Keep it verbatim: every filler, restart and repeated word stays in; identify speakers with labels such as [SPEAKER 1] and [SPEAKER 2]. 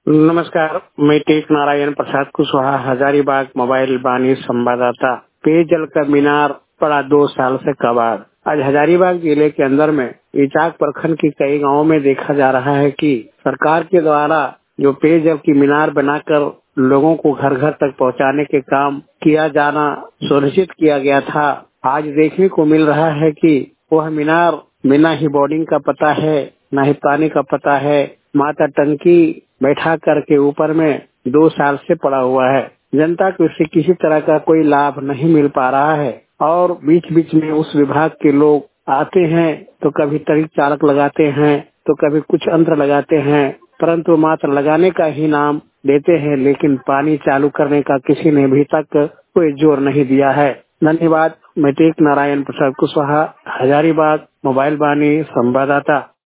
[SPEAKER 1] नमस्कार, मैं टेक नारायण प्रसाद कुशवाहा, हजारीबाग मोबाइल बानी संवाददाता। पेयजल का मीनार पड़ा दो साल से कबाड़। आज हजारीबाग जिले के अंदर में इचाक प्रखंड के कई गांवों में देखा जा रहा है कि सरकार के द्वारा जो पेयजल की मीनार बनाकर लोगों को घर घर तक पहुंचाने के काम किया जाना सुनिश्चित किया गया था, आज देखने को मिल रहा है कि वह मीनार बिना ही बोर्डिंग का पता है, न ही पानी का पता है, माता टंकी बैठा करके ऊपर में दो साल से पड़ा हुआ है। जनता को इससे किसी तरह का कोई लाभ नहीं मिल पा रहा है और बीच बीच में उस विभाग के लोग आते हैं तो कभी तरीक चालक लगाते हैं तो कभी कुछ यंत्र लगाते हैं, परंतु मात्र लगाने का ही नाम देते हैं, लेकिन पानी चालू करने का किसी ने अभी तक कोई जोर नहीं दिया है। धन्यवाद। मैं टेक नारायण प्रसाद कुशवाहा, हजारीबाग मोबाइल बानी संवाददाता।